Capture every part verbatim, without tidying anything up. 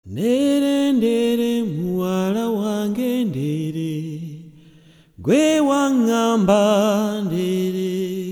Ndere ndere muwala wange ndere, gwe wangamba ndere.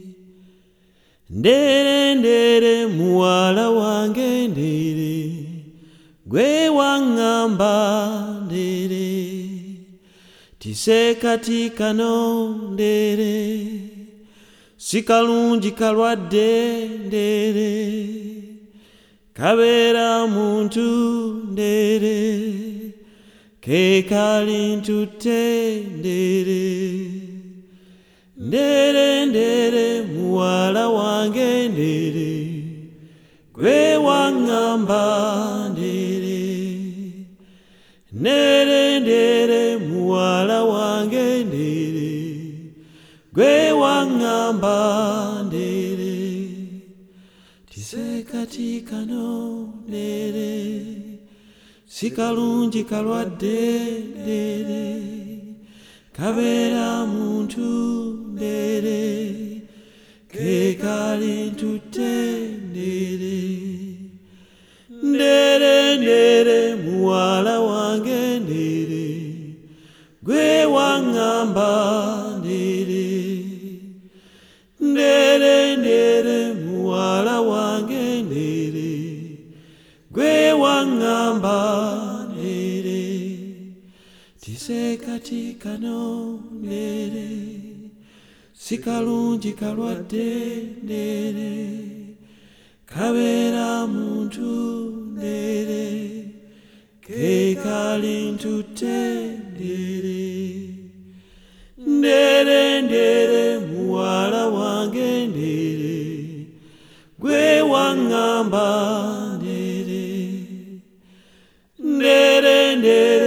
Ndere ndere muwala wange ndere, gwe wangamba ndere. Tisekati kano ndere, sikalungi kalwadde ndere. Kabera muntu ndere, ke kali ntutte ndere. Ndere ndere muwala wange ndere, gwe wangamba ndere. Ndere ndere muwala wange ndere, gwe wangamba ndere. Tisekati kano ndere, sikalungi kalwadde ndere. Kabera muntu ndere, ke kali ntutte ndere. Ndere ndere muwala wange ndere, gwe wangamba ndere. Ndere ndere muwala wange ndere, gwe wangamba ndere. Tisekati kano ndere, sikalungi kalwadde ndere. Kabera muntu ndere, ke kali ntutte ndere. Ndere ndere muwala wange ndere, gwe wangamba ndere. Ndere ndere